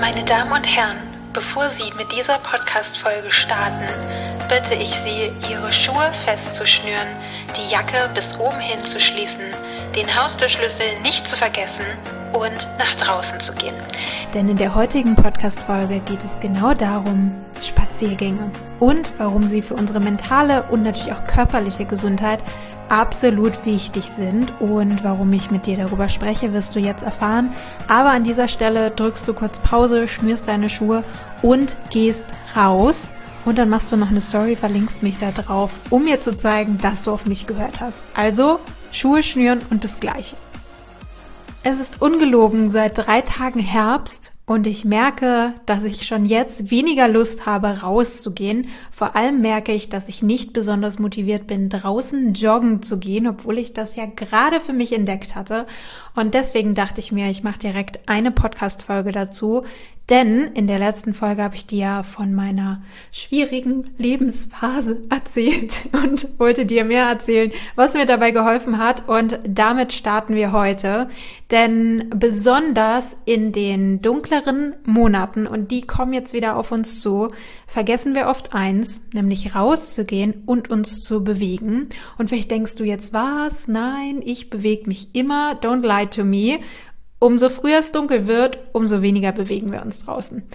Meine Damen und Herren, bevor Sie mit dieser Podcast-Folge starten, bitte ich Sie, Ihre Schuhe festzuschnüren, die Jacke bis oben hin zu schließen, den Haustürschlüssel nicht zu vergessen und nach draußen zu gehen. Denn in der heutigen Podcast-Folge geht es genau darum, Spaziergänge und warum sie für unsere mentale und natürlich auch körperliche Gesundheit absolut wichtig sind, und warum ich mit dir darüber spreche, wirst du jetzt erfahren. Aber an dieser Stelle drückst du kurz Pause, schnürst deine Schuhe und gehst raus, und dann machst du noch eine Story, verlinkst mich da drauf, um mir zu zeigen, dass du auf mich gehört hast. Also Schuhe schnüren und bis gleich. Es ist ungelogen seit 3 Tagen Herbst und ich merke, dass ich schon jetzt weniger Lust habe, rauszugehen. Vor allem merke ich, dass ich nicht besonders motiviert bin, draußen joggen zu gehen, obwohl ich das ja gerade für mich entdeckt hatte. Und deswegen dachte ich mir, ich mache direkt eine Podcast-Folge dazu. Denn in der letzten Folge habe ich dir ja von meiner schwierigen Lebensphase erzählt und wollte dir mehr erzählen, was mir dabei geholfen hat. Und damit starten wir heute. Denn besonders in den dunkleren Monaten, und die kommen jetzt wieder auf uns zu, vergessen wir oft eins, nämlich rauszugehen und uns zu bewegen. Und vielleicht denkst du jetzt, was? Nein, ich bewege mich immer. Don't lie to me. Umso früher es dunkel wird, umso weniger bewegen wir uns draußen.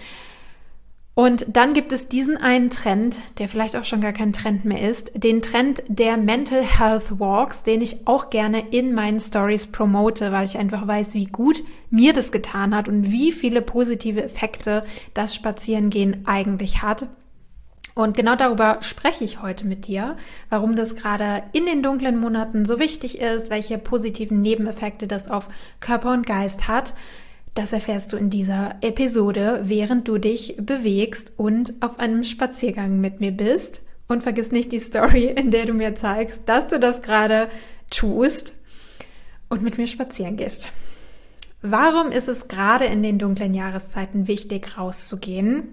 Und dann gibt es diesen einen Trend, der vielleicht auch schon gar kein Trend mehr ist, den Trend der Mental Health Walks, den ich auch gerne in meinen Stories promote, weil ich einfach weiß, wie gut mir das getan hat und wie viele positive Effekte das Spazierengehen eigentlich hat. Und genau darüber spreche ich heute mit dir, warum das gerade in den dunklen Monaten so wichtig ist, welche positiven Nebeneffekte das auf Körper und Geist hat. Das erfährst du in dieser Episode, während du dich bewegst und auf einem Spaziergang mit mir bist. Und vergiss nicht die Story, in der du mir zeigst, dass du das gerade tust und mit mir spazieren gehst. Warum ist es gerade in den dunklen Jahreszeiten wichtig, rauszugehen?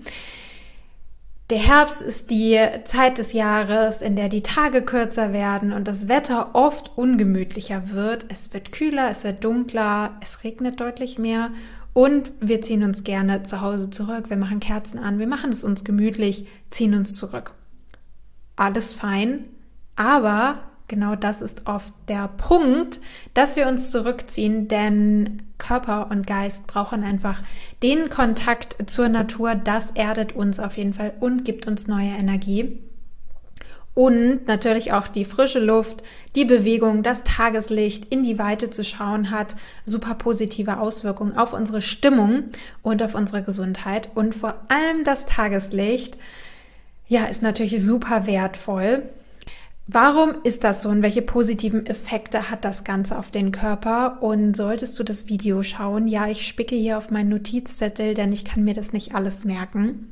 Der Herbst ist die Zeit des Jahres, in der die Tage kürzer werden und das Wetter oft ungemütlicher wird. Es wird kühler, es wird dunkler, es regnet deutlich mehr und wir ziehen uns gerne zu Hause zurück. Wir machen Kerzen an, wir machen es uns gemütlich, ziehen uns zurück. Alles fein, aber genau das ist oft der Punkt, dass wir uns zurückziehen, denn Körper und Geist brauchen einfach den Kontakt zur Natur. Das erdet uns auf jeden Fall und gibt uns neue Energie. Und natürlich auch die frische Luft, die Bewegung, das Tageslicht, in die Weite zu schauen, hat super positive Auswirkungen auf unsere Stimmung und auf unsere Gesundheit. Und vor allem das Tageslicht, ja, ist natürlich super wertvoll. Warum ist das so und welche positiven Effekte hat das Ganze auf den Körper? Und solltest du das Video schauen, ja, ich spicke hier auf meinen Notizzettel, denn ich kann mir das nicht alles merken.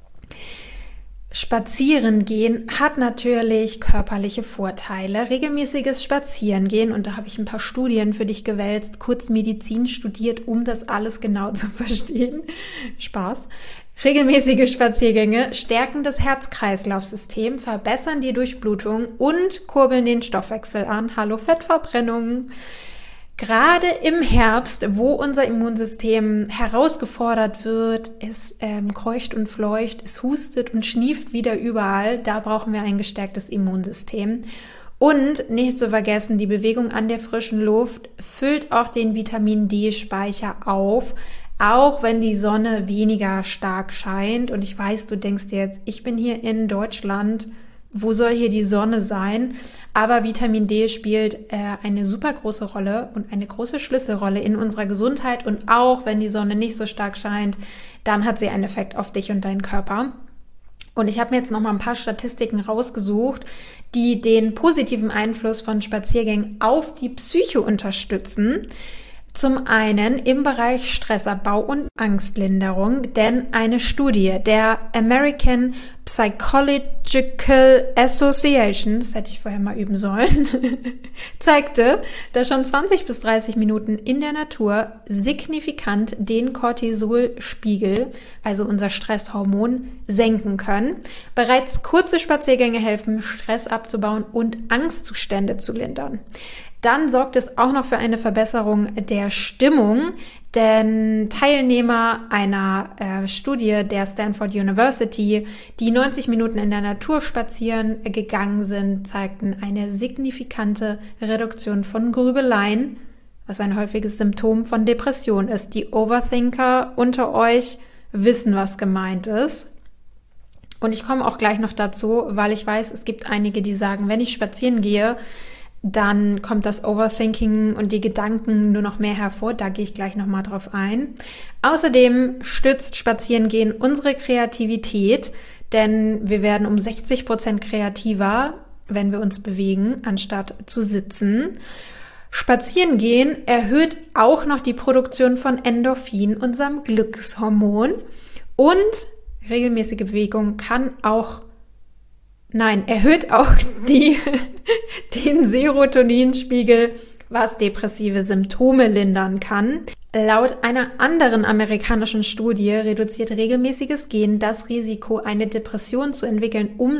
Spazieren gehen hat natürlich körperliche Vorteile. Regelmäßiges Spazierengehen, und da habe ich ein paar Studien für dich gewälzt, kurz Medizin studiert, um das alles genau zu verstehen. Spaß. Regelmäßige Spaziergänge stärken das Herz-Kreislauf-System, verbessern die Durchblutung und kurbeln den Stoffwechsel an. Hallo Fettverbrennung. Gerade im Herbst, wo unser Immunsystem herausgefordert wird, es keucht und fleucht, es hustet und schnieft wieder überall, da brauchen wir ein gestärktes Immunsystem. Und nicht zu vergessen, die Bewegung an der frischen Luft füllt auch den Vitamin-D-Speicher auf, auch wenn die Sonne weniger stark scheint. Und ich weiß, du denkst dir jetzt, ich bin hier in Deutschland, wo soll hier die Sonne sein? Aber Vitamin D spielt eine super große Rolle und eine große Schlüsselrolle in unserer Gesundheit. Und auch wenn die Sonne nicht so stark scheint, dann hat sie einen Effekt auf dich und deinen Körper. Und ich habe mir jetzt noch mal ein paar Statistiken rausgesucht, die den positiven Einfluss von Spaziergängen auf die Psyche unterstützen. Zum einen im Bereich Stressabbau und Angstlinderung, denn eine Studie der American Psychological Association, das hätte ich vorher mal üben sollen, zeigte, dass schon 20 bis 30 Minuten in der Natur signifikant den Cortisolspiegel, also unser Stresshormon, senken können. Bereits kurze Spaziergänge helfen, Stress abzubauen und Angstzustände zu lindern. Dann sorgt es auch noch für eine Verbesserung der Stimmung, denn Teilnehmer einer Studie der Stanford University, die 90 Minuten in der Natur spazieren gegangen sind, zeigten eine signifikante Reduktion von Grübeleien, was ein häufiges Symptom von Depression ist. Die Overthinker unter euch wissen, was gemeint ist. Und ich komme auch gleich noch dazu, weil ich weiß, es gibt einige, die sagen, wenn ich spazieren gehe, dann kommt das Overthinking und die Gedanken nur noch mehr hervor. Da gehe ich gleich nochmal drauf ein. Außerdem stützt Spazierengehen unsere Kreativität, denn wir werden um 60% kreativer, wenn wir uns bewegen, anstatt zu sitzen. Spazierengehen erhöht auch noch die Produktion von Endorphin, unserem Glückshormon. Und regelmäßige Bewegung erhöht auch den Serotoninspiegel, was depressive Symptome lindern kann. Laut einer anderen amerikanischen Studie reduziert regelmäßiges Gehen das Risiko, eine Depression zu entwickeln, um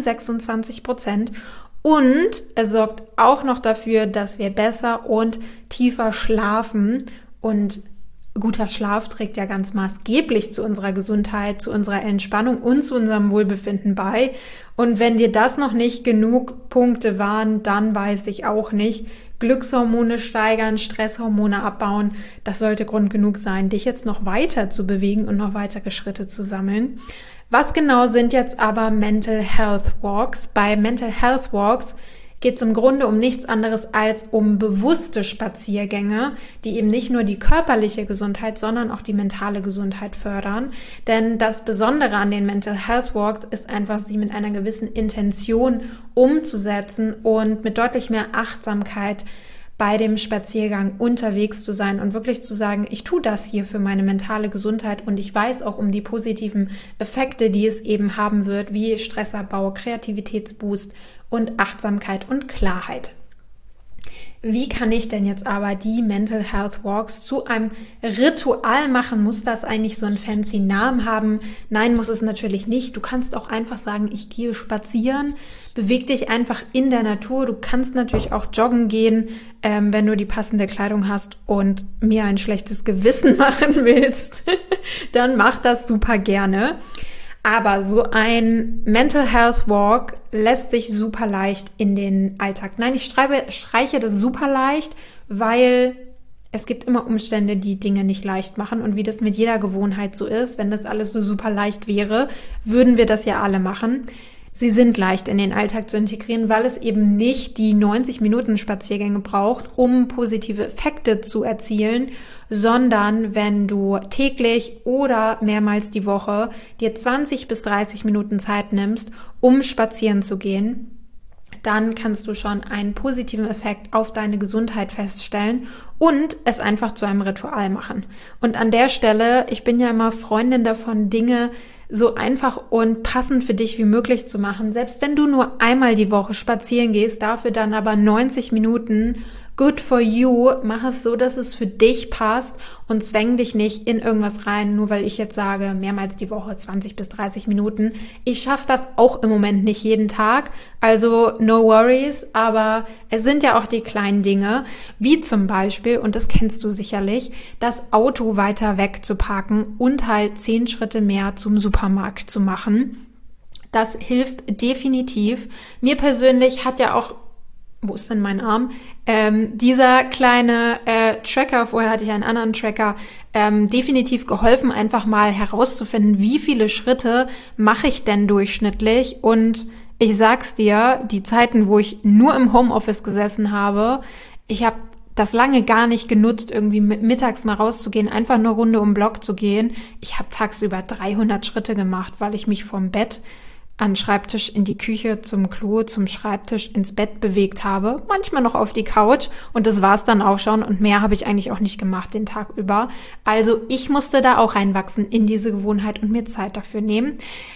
26%. Und es sorgt auch noch dafür, dass wir besser und tiefer schlafen. Und guter Schlaf trägt ja ganz maßgeblich zu unserer Gesundheit, zu unserer Entspannung und zu unserem Wohlbefinden bei. Und wenn dir das noch nicht genug Punkte waren, dann weiß ich auch nicht. Glückshormone steigern, Stresshormone abbauen, das sollte Grund genug sein, dich jetzt noch weiter zu bewegen und noch weitere Schritte zu sammeln. Was genau sind jetzt aber Mental Health Walks? Bei Mental Health Walks geht es im Grunde um nichts anderes als um bewusste Spaziergänge, die eben nicht nur die körperliche Gesundheit, sondern auch die mentale Gesundheit fördern. Denn das Besondere an den Mental Health Walks ist einfach, sie mit einer gewissen Intention umzusetzen und mit deutlich mehr Achtsamkeit bei dem Spaziergang unterwegs zu sein und wirklich zu sagen, ich tue das hier für meine mentale Gesundheit und ich weiß auch um die positiven Effekte, die es eben haben wird, wie Stressabbau, Kreativitätsboost und Achtsamkeit und Klarheit. Wie kann ich denn jetzt aber die Mental Health Walks zu einem Ritual machen? Muss das eigentlich so einen fancy Namen haben? Nein, muss es natürlich nicht. Du kannst auch einfach sagen, ich gehe spazieren, beweg dich einfach in der Natur. Du kannst natürlich auch joggen gehen, wenn du die passende Kleidung hast und mir ein schlechtes Gewissen machen willst. Dann mach das super gerne. Aber so ein Mental Health Walk lässt sich super leicht in den Alltag. Nein, ich streiche das super leicht, weil es gibt immer Umstände, die Dinge nicht leicht machen. Und wie das mit jeder Gewohnheit so ist, wenn das alles so super leicht wäre, würden wir das ja alle machen. Sie sind leicht in den Alltag zu integrieren, weil es eben nicht die 90 Minuten Spaziergänge braucht, um positive Effekte zu erzielen, sondern wenn du täglich oder mehrmals die Woche dir 20 bis 30 Minuten Zeit nimmst, um spazieren zu gehen, dann kannst du schon einen positiven Effekt auf deine Gesundheit feststellen und es einfach zu einem Ritual machen. Und an der Stelle, ich bin ja immer Freundin davon, Dinge so einfach und passend für dich wie möglich zu machen. Selbst wenn du nur einmal die Woche spazieren gehst, dafür dann aber 90 Minuten, good for you, mach es so, dass es für dich passt und zwäng dich nicht in irgendwas rein, nur weil ich jetzt sage, mehrmals die Woche 20 bis 30 Minuten. Ich schaffe das auch im Moment nicht jeden Tag, also no worries, aber es sind ja auch die kleinen Dinge, wie zum Beispiel, und das kennst du sicherlich, das Auto weiter weg zu parken und halt 10 Schritte mehr zum Supermarkt zu machen. Das hilft definitiv. Mir persönlich hat ja auch, wo ist denn mein Arm? Dieser kleine Tracker, vorher hatte ich einen anderen Tracker, definitiv geholfen, einfach mal herauszufinden, wie viele Schritte mache ich denn durchschnittlich. Und ich sag's dir, die Zeiten, wo ich nur im Homeoffice gesessen habe, ich habe das lange gar nicht genutzt, irgendwie mittags mal rauszugehen, einfach eine Runde um den Block zu gehen. Ich habe tagsüber 300 Schritte gemacht, weil ich mich vom Bett an den Schreibtisch, in die Küche, zum Klo, zum Schreibtisch, ins Bett bewegt habe, manchmal noch auf die Couch und das war's dann auch schon und mehr habe ich eigentlich auch nicht gemacht den Tag über. Also ich musste da auch reinwachsen in diese Gewohnheit und mir Zeit dafür nehmen.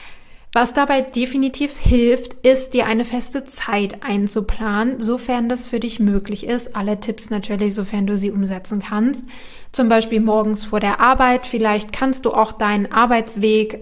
Was dabei definitiv hilft, ist, dir eine feste Zeit einzuplanen, sofern das für dich möglich ist. Alle Tipps natürlich, sofern du sie umsetzen kannst. Zum Beispiel morgens vor der Arbeit. Vielleicht kannst du auch deinen Arbeitsweg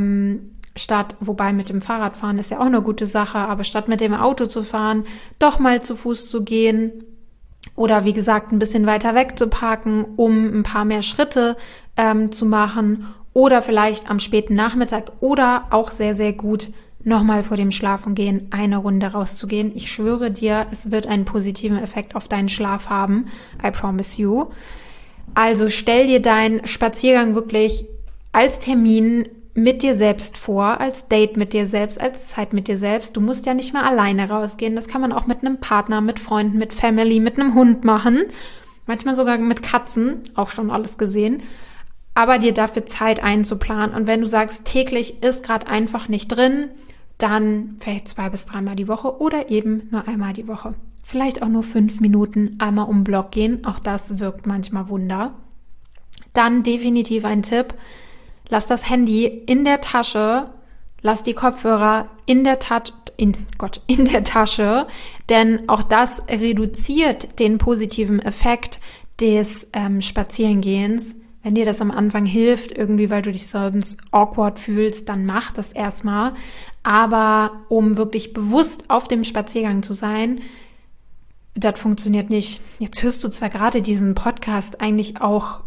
wobei mit dem Fahrradfahren ist ja auch eine gute Sache, aber statt mit dem Auto zu fahren, doch mal zu Fuß zu gehen. oder wie gesagt ein bisschen weiter weg zu parken, um ein paar mehr Schritte zu machen oder vielleicht am späten Nachmittag oder auch sehr, sehr gut nochmal vor dem Schlafengehen eine Runde rauszugehen. Ich schwöre dir, es wird einen positiven Effekt auf deinen Schlaf haben. I promise you. Also stell dir deinen Spaziergang wirklich als Termin mit dir selbst vor, als Date mit dir selbst, als Zeit mit dir selbst. Du musst ja nicht mal alleine rausgehen. Das kann man auch mit einem Partner, mit Freunden, mit Family, mit einem Hund machen. Manchmal sogar mit Katzen, auch schon alles gesehen. Aber dir dafür Zeit einzuplanen. Und wenn du sagst, täglich ist gerade einfach nicht drin, dann vielleicht 2 bis 3 Mal die Woche oder eben nur einmal die Woche. Vielleicht auch nur 5 Minuten einmal um den Block gehen. Auch das wirkt manchmal Wunder. Dann definitiv ein Tipp. Lass das Handy in der Tasche, lass die Kopfhörer in der Tasche, denn auch das reduziert den positiven Effekt des Spazierengehens. Wenn dir das am Anfang hilft, irgendwie, weil du dich sonst awkward fühlst, dann mach das erstmal. Aber um wirklich bewusst auf dem Spaziergang zu sein, das funktioniert nicht. Jetzt hörst du zwar gerade diesen Podcast eigentlich auch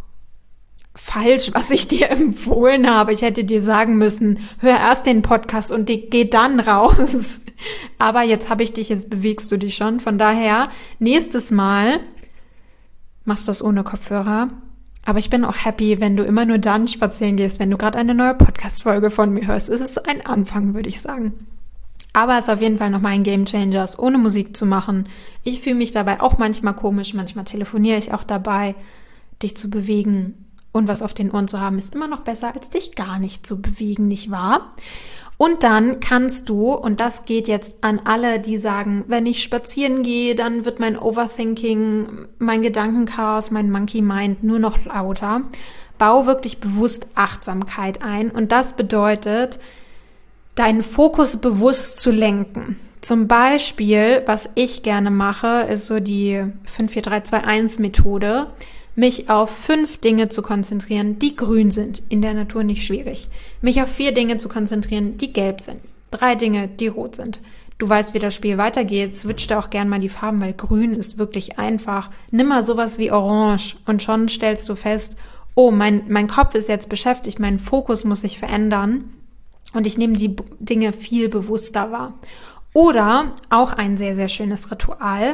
falsch, was ich dir empfohlen habe. Ich hätte dir sagen müssen, hör erst den Podcast und geh dann raus. Aber jetzt bewegst du dich schon. Von daher, nächstes Mal machst du das ohne Kopfhörer. Aber ich bin auch happy, wenn du immer nur dann spazieren gehst, wenn du gerade eine neue Podcast-Folge von mir hörst. Es ist ein Anfang, würde ich sagen. Aber es ist auf jeden Fall nochmal ein Gamechanger, es ohne Musik zu machen. Ich fühle mich dabei auch manchmal komisch, manchmal telefoniere ich auch dabei, dich zu bewegen und was auf den Ohren zu haben, ist immer noch besser, als dich gar nicht zu bewegen, nicht wahr? Und dann kannst du, und das geht jetzt an alle, die sagen, wenn ich spazieren gehe, dann wird mein Overthinking, mein Gedankenchaos, mein Monkey Mind nur noch lauter. Bau wirklich bewusst Achtsamkeit ein und das bedeutet, deinen Fokus bewusst zu lenken. Zum Beispiel, was ich gerne mache, ist so die 5-4-3-2-1-Methode, mich auf 5 Dinge zu konzentrieren, die grün sind. In der Natur nicht schwierig. Mich auf 4 Dinge zu konzentrieren, die gelb sind. 3 Dinge, die rot sind. Du weißt, wie das Spiel weitergeht. Switch da auch gern mal die Farben, weil grün ist wirklich einfach. Nimm mal sowas wie orange und schon stellst du fest, oh, mein Kopf ist jetzt beschäftigt, mein Fokus muss sich verändern und ich nehme die Dinge viel bewusster wahr. Oder auch ein sehr, sehr schönes Ritual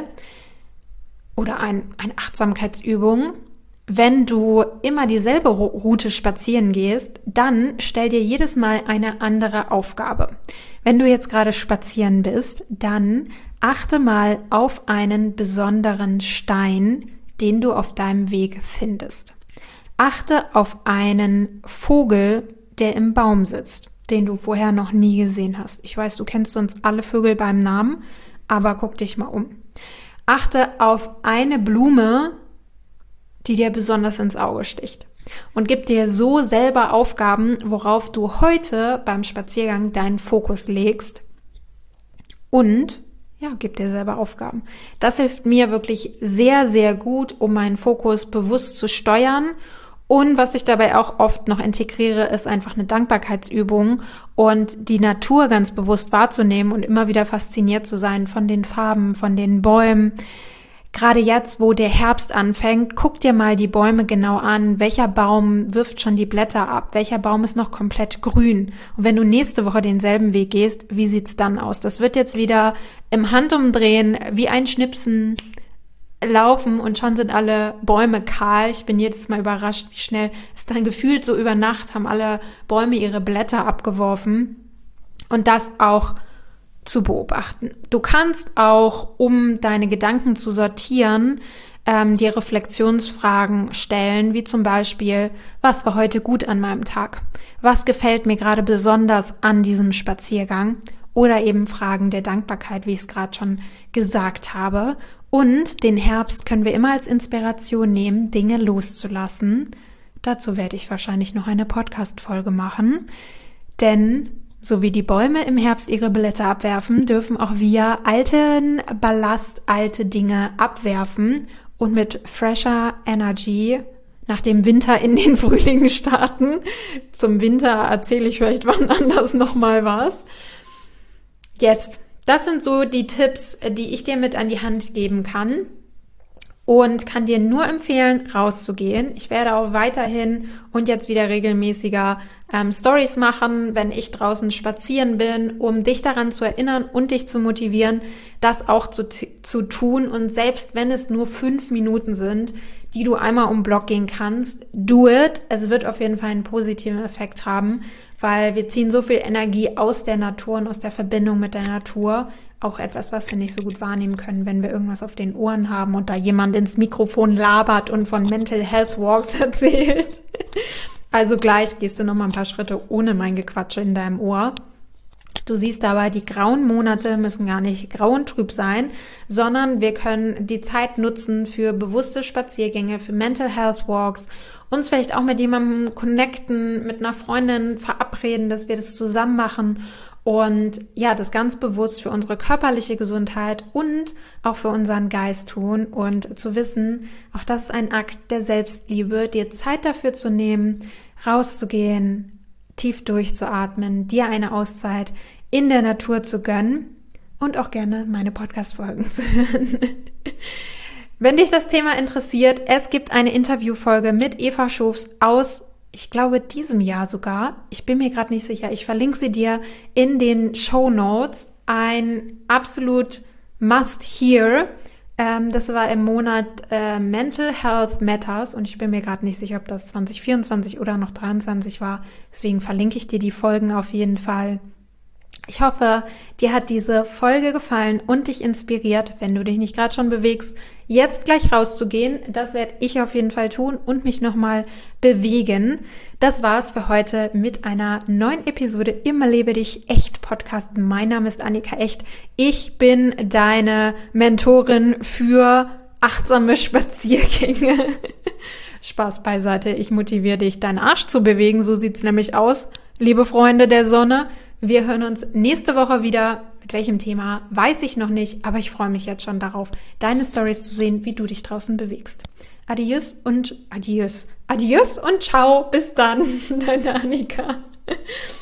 oder eine Achtsamkeitsübung. Wenn du immer dieselbe Route spazieren gehst, dann stell dir jedes Mal eine andere Aufgabe. Wenn du jetzt gerade spazieren bist, dann achte mal auf einen besonderen Stein, den du auf deinem Weg findest. Achte auf einen Vogel, der im Baum sitzt, den du vorher noch nie gesehen hast. Ich weiß, du kennst sonst alle Vögel beim Namen, aber guck dich mal um. Achte auf eine Blume, die dir besonders ins Auge sticht. Und gib dir so selber Aufgaben, worauf du heute beim Spaziergang deinen Fokus legst. Und ja, gib dir selber Aufgaben. Das hilft mir wirklich sehr, sehr gut, um meinen Fokus bewusst zu steuern. Und was ich dabei auch oft noch integriere, ist einfach eine Dankbarkeitsübung und die Natur ganz bewusst wahrzunehmen und immer wieder fasziniert zu sein von den Farben, von den Bäumen. Gerade jetzt, wo der Herbst anfängt, guck dir mal die Bäume genau an. Welcher Baum wirft schon die Blätter ab? Welcher Baum ist noch komplett grün? Und wenn du nächste Woche denselben Weg gehst, wie sieht's dann aus? Das wird jetzt wieder im Handumdrehen wie ein Schnipsen laufen und schon sind alle Bäume kahl. Ich bin jedes Mal überrascht, wie schnell es dann gefühlt so über Nacht haben alle Bäume ihre Blätter abgeworfen. Und das auch zu beobachten. Du kannst auch, um deine Gedanken zu sortieren, dir Reflexionsfragen stellen, wie zum Beispiel, was war heute gut an meinem Tag? Was gefällt mir gerade besonders an diesem Spaziergang? Oder eben Fragen der Dankbarkeit, wie ich es gerade schon gesagt habe. Und den Herbst können wir immer als Inspiration nehmen, Dinge loszulassen. Dazu werde ich wahrscheinlich noch eine Podcast-Folge machen, denn so wie die Bäume im Herbst ihre Blätter abwerfen, dürfen auch wir alten Ballast, alte Dinge abwerfen und mit fresher Energy nach dem Winter in den Frühling starten. Zum Winter erzähle ich vielleicht wann anders nochmal was. Yes, das sind so die Tipps, die ich dir mit an die Hand geben kann. und kann dir nur empfehlen, rauszugehen. Ich werde auch weiterhin und jetzt wieder regelmäßiger Stories machen, wenn ich draußen spazieren bin, um dich daran zu erinnern und dich zu motivieren, das auch zu tun. Und selbst wenn es nur 5 Minuten sind, die du einmal um den Block gehen kannst, do it. Es wird auf jeden Fall einen positiven Effekt haben, weil wir ziehen so viel Energie aus der Natur und aus der Verbindung mit der Natur. Auch etwas, was wir nicht so gut wahrnehmen können, wenn wir irgendwas auf den Ohren haben und da jemand ins Mikrofon labert und von Mental Health Walks erzählt. Also gleich gehst du noch mal ein paar Schritte ohne mein Gequatsche in deinem Ohr. Du siehst aber, die grauen Monate müssen gar nicht grau und trüb sein, sondern wir können die Zeit nutzen für bewusste Spaziergänge, für Mental Health Walks, uns vielleicht auch mit jemandem connecten, mit einer Freundin verabreden, dass wir das zusammen machen und ja, das ganz bewusst für unsere körperliche Gesundheit und auch für unseren Geist tun und zu wissen, auch das ist ein Akt der Selbstliebe, dir Zeit dafür zu nehmen, rauszugehen, tief durchzuatmen, dir eine Auszeit in der Natur zu gönnen und auch gerne meine Podcast-Folgen zu hören. Wenn dich das Thema interessiert, es gibt eine Interviewfolge mit Eva Schofs aus, ich glaube, diesem Jahr sogar. Ich bin mir gerade nicht sicher. Ich verlinke sie dir in den Shownotes. Ein absolut Must-Hear. Das war im Monat Mental Health Matters und ich bin mir gerade nicht sicher, ob das 2024 oder noch 2023 war. Deswegen verlinke ich dir die Folgen auf jeden Fall. Ich hoffe, dir hat diese Folge gefallen und dich inspiriert, wenn du dich nicht gerade schon bewegst, jetzt gleich rauszugehen. Das werde ich auf jeden Fall tun und mich nochmal bewegen. Das war's für heute mit einer neuen Episode im Lebe dich echt Podcast. Mein Name ist Annika Echt. Ich bin deine Mentorin für achtsame Spaziergänge. Spaß beiseite, ich motiviere dich, deinen Arsch zu bewegen. So sieht's nämlich aus, liebe Freunde der Sonne. Wir hören uns nächste Woche wieder. Mit welchem Thema, weiß ich noch nicht, aber ich freue mich jetzt schon darauf, deine Storys zu sehen, wie du dich draußen bewegst. Adios und ciao. Bis dann, deine Annika.